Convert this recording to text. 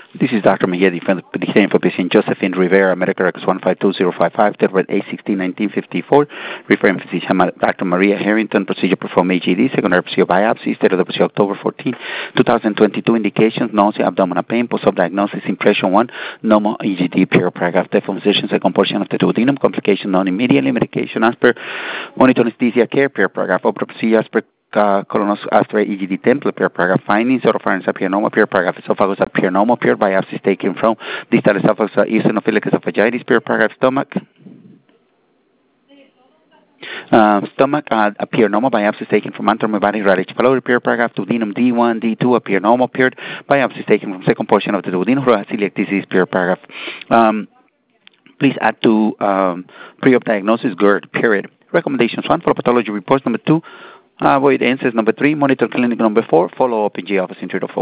This is Dr. Mejia, defending for patient Josephine Rivera, medical records 152055, date 8/16/1954, referring physician Dr. Maria Harrington, procedure performed AGD, secondary procedure biopsy, state of the procedure October 14, 2022, indications, nausea, abdominal pain, post-op diagnosis, impression 1, normal EGD, period, paragraph, deformation, second portion of the duodenum, complication non immediately, medication as per, monitor anesthesia care, period, paragraph, opera procedure as per, colonoscopy after EGD template, period, paragraph, findings, oropharynx appear normal, period, paragraph, esophagus appear normal, period, biopsy taken from distal esophagus, eosinophilic esophagitis, period, paragraph, stomach. Stomach appear normal, biopsies taken from anteromybatic radish pylori, period, paragraph, duodenum D1, D2 appear normal, period, biopsies taken from second portion of the duodenum, celiac disease, period, paragraph. Please add to pre-op diagnosis GERD, period. Recommendations: 1, follow pathology reports. Number 2, avoid answers. Number 3, monitor clinic. Number 4, follow up in G office in 3 to 4